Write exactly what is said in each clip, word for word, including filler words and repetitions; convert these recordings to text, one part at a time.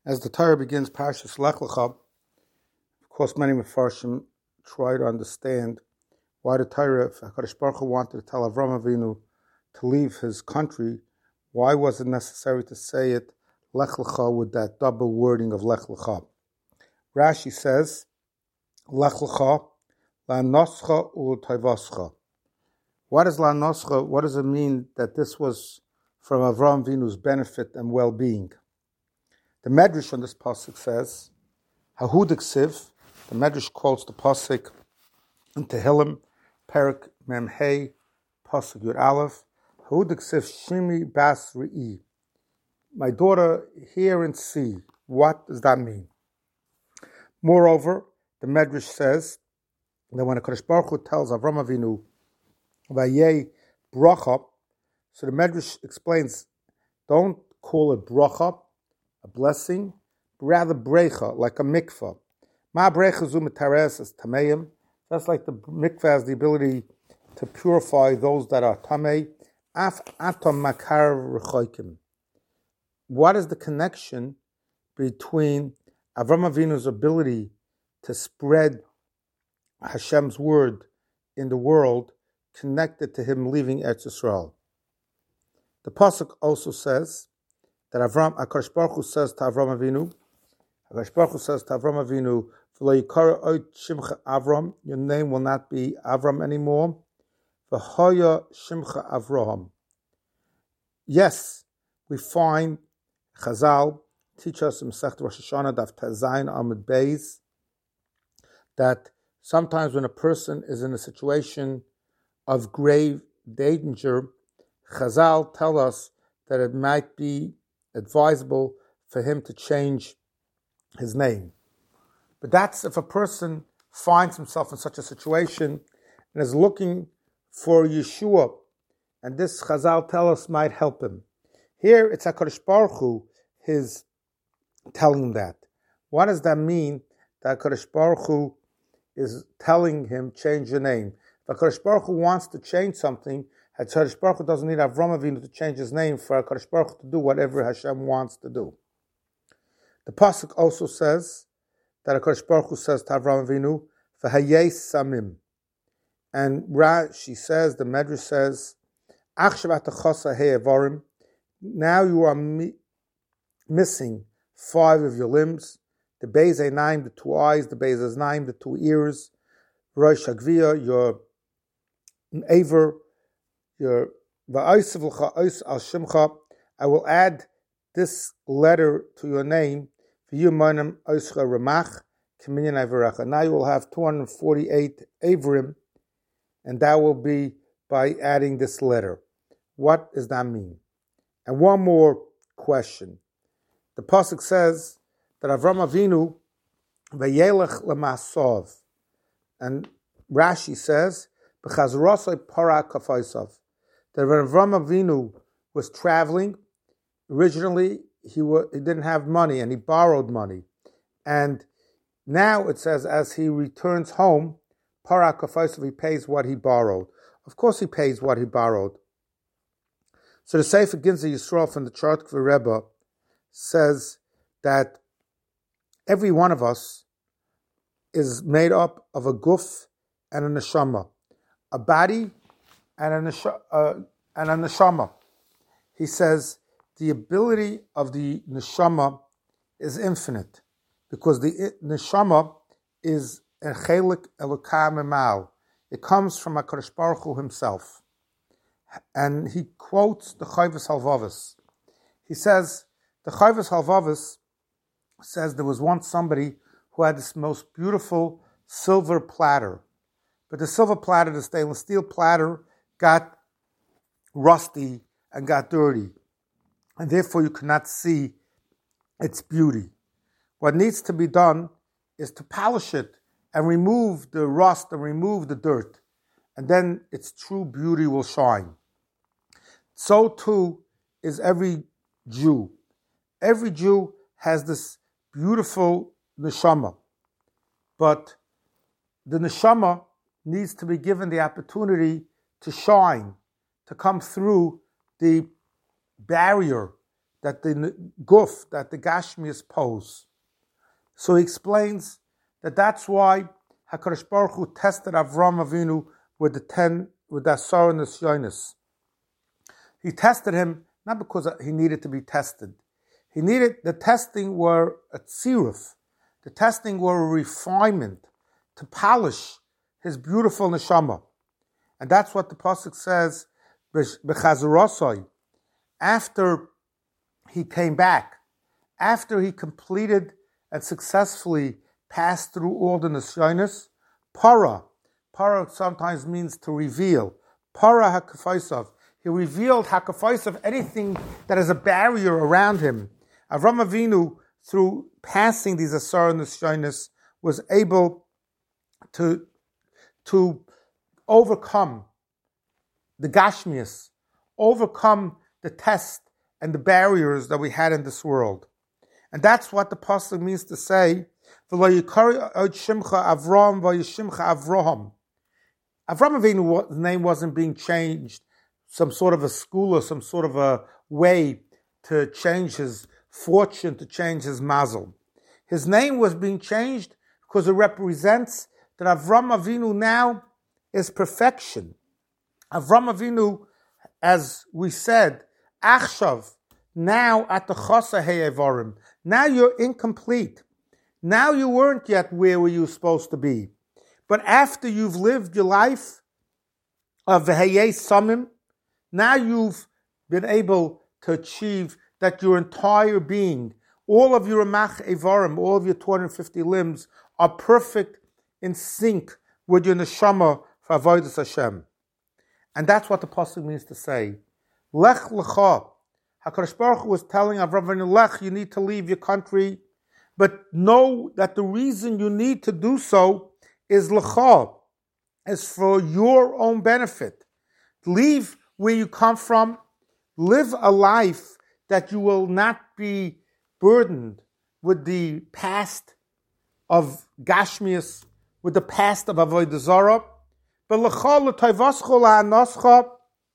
As the Torah begins Parshas Lech Lecha, of course many Mefarshim try to understand why the Torah, if HaKadosh Baruch Hu wanted to tell Avram Avinu to leave his country, why was it necessary to say it Lech Lecha with that double wording of Lech Lecha? Rashi says, Lech Lecha, la'noscha u'tayvascha. What is la'noscha? What does it mean that this was from Avram Avinu's benefit and well-being? The Medrash on this pasuk says, Hahudik Siv, the Medrash quotes the pasuk in Tehillim, Perak Mem Hey, pasuk Yud Aleph, Hahudik Siv Shimi Bas Re'i. My daughter, hear and see. What does that mean? Moreover, the Medrash says that when HaKadosh Baruch Hu tells Avram Avinu, Vayei Bracha, so the Medrash explains, don't call it Bracha, a blessing, but rather brecha, like a mikvah. Ma brecha zu mitares as tameim. That's like the mikvah has the ability to purify those that are tamei. Af atom makar rechoikim. What is the connection between Avram Avinu's ability to spread Hashem's word in the world connected to him leaving Eretz Yisrael? The pasuk also says that Avram, HaKadosh Baruch Hu says to Avram Avinu, HaKadosh Baruch Hu says to Avram Avinu, V'lo yikara oid shimcha Avram, your name will not be Avram anymore, V'hoya shimcha Avraham. Yes, we find Chazal teach us in Masechet Rosh Hashanah Daf Tazayin Amud Beis that sometimes when a person is in a situation of grave danger, Chazal tell us that it might be advisable for him to change his name. But that's if a person finds himself in such a situation and is looking for Yeshua, and this Chazal tell us might help him. Here it's HaKadosh Baruch Hu is telling him that. What does that mean that HaKadosh Baruch Hu is telling him change your name? If HaKadosh Baruch Hu wants to change something, HaKadosh Baruch Hu doesn't need Avram Avinu to change his name for HaKadosh Baruch Hu to do whatever Hashem wants to do. The pasuk also says that HaKadosh Baruch Hu says to Avram Avinu, "V'hayei samim," and Rashi says, the Medrash says, "Achshav atachasa he'evarim." Now you are mi- missing five of your limbs: the beis einayim, the two eyes; the beis oznayim, the two ears; rosh hagvia, your aver. Your va'osav l'cha os al shimcha, I will add this letter to your name. V'yumanim oscha ramach k'minyan averacha. Now you will have two hundred forty-eight avrim, and that will be by adding this letter. What does that mean? And one more question. The pasuk says that Avram Avinu vayelech l'masav, and Rashi says b'chazrosay para kafaisav. That when Avram Avinu was traveling, originally he, w- he didn't have money and he borrowed money. And now it says as he returns home, para kafaisav, he pays what he borrowed. Of course he pays what he borrowed. So the Sefer Ginza Yisrael from the Chartkva Rebbe says that every one of us is made up of a guf and a neshama, a body and a, nesh- uh, and a neshama. He says the ability of the neshama is infinite because the neshama is a chelik elokah memal. It comes from HaKadosh Baruch Hu himself. And he quotes the Chayvus Halvavis. He says, the Chayvus Halvavis says there was once somebody who had this most beautiful silver platter. But the silver platter, the stainless steel platter, got rusty and got dirty. And therefore you cannot see its beauty. What needs to be done is to polish it and remove the rust and remove the dirt. And then its true beauty will shine. So too is every Jew. Every Jew has this beautiful neshama. But the neshama needs to be given the opportunity to shine, to come through the barrier that the guf, that the Gashmias pose. So he explains that that's why HaKadosh Baruch Hu tested Avram Avinu with the ten, with the Asar and the Shoinus. He tested him not because he needed to be tested. He needed, the testing were a tziruf. The testing were a refinement to polish his beautiful neshama. And that's what the Pasuk says, B'chazarosai, after he came back, after he completed and successfully passed through all the Nisyonis, para, para sometimes means to reveal, para hakafaisav, he revealed hakafaisav, anything that is a barrier around him. Avram Avinu, through passing these Asar Nisyonis, was able to, to overcome the Gashmias, overcome the test and the barriers that we had in this world. And that's what the pasuk means to say, Avram Avraham. Avram Avinu's name wasn't being changed, some sort of a school or some sort of a way to change his fortune, to change his mazel. His name was being changed because it represents that Avram Avinu now is perfection. Avram Avinu, as we said, Achshav, now at the Chasa He'evarim. Now you're incomplete. Now you weren't yet where were you supposed to be. But after you've lived your life of Veheye Samim, now you've been able to achieve that your entire being, all of your Ramach Evarim, all of your two hundred fifty limbs are perfect in sync with your neshama for Avodas Hashem. And that's what the pasuk means to say. Lech lecha. HaKadosh Baruch Hu was telling Avram Avinu, Lech, you need to leave your country, but know that the reason you need to do so is lecha, is for your own benefit. Leave where you come from, live a life that you will not be burdened with the past of Gashmias, with the past of Avodah Zarah, but lecha l'tayvascha la'anoscha,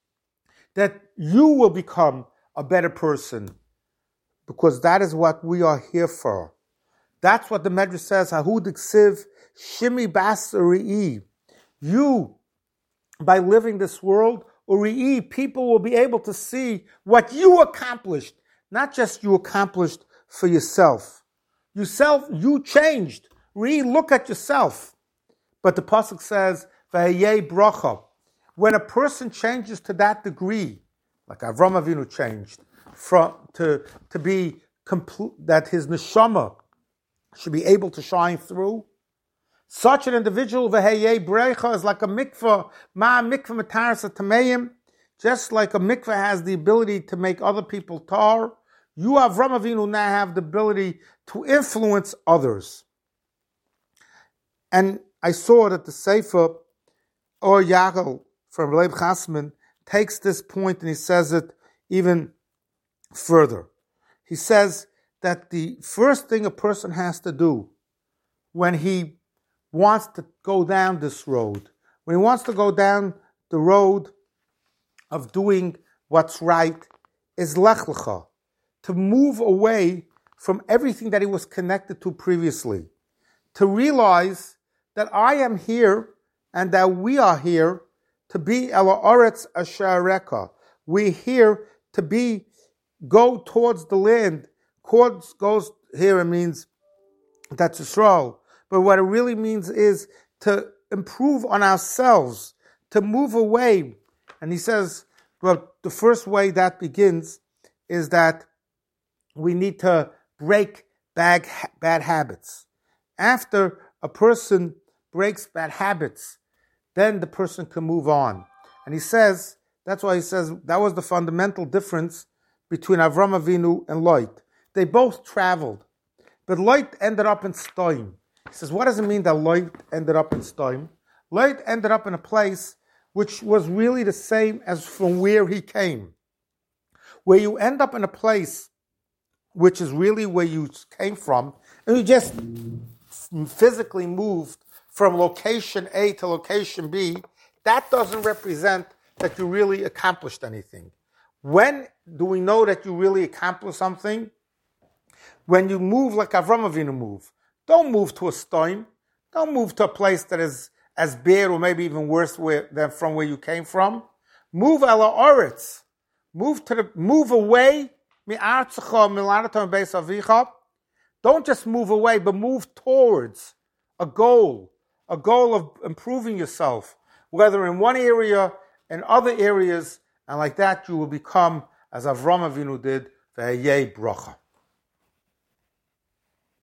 that you will become a better person, because that is what we are here for. That's what the Medrash says, Hahud Iksiv Shimi Bas Uri'i. You, by living this world, Uri'i, people will be able to see what you accomplished, not just you accomplished for yourself. Yourself, you changed. Uri'i, look at yourself. But the pasuk says, V'hayei bracha. When a person changes to that degree, like Avram Avinu changed, from to to be complete, that his neshama should be able to shine through. Such an individual, v'heyei brecha, is like a mikvah, ma mikvah mataras tameim, just like a mikvah has the ability to make other people tar. You, Avram Avinu, now have the ability to influence others. And I saw that the Sefer Or Yaakov from Leib Chasman takes this point and he says it even further. He says that the first thing a person has to do when he wants to go down this road, when he wants to go down the road of doing what's right, is lech lecha, to move away from everything that he was connected to previously, to realize that I am here and that we are here to be Ela Oretz Asher Reka. We're here to be, go towards the land. Towards goes here, it means that's Yisrael. But what it really means is to improve on ourselves, to move away. And he says, well, the first way that begins is that we need to break bad, bad habits. After a person breaks bad habits, then the person can move on. And he says, that's why he says, that was the fundamental difference between Avram Avinu and Lot. They both traveled, but Lot ended up in Stoim. He says, what does it mean that Lot ended up in Stoim? Lot ended up in a place which was really the same as from where he came. Where you end up in a place which is really where you came from, and you just physically moved from location A to location B, that doesn't represent that you really accomplished anything. When do we know that you really accomplish something? When you move like Avram Avinu moved. Don't move to a stone. Don't move to a place that is as bad or maybe even worse where, than from where you came from. Move ala oretz. Move to the move away. Don't just move away, but move towards a goal, a goal of improving yourself, whether in one area, in other areas, and like that you will become, as Avram Avinu did, v'hayei bracha.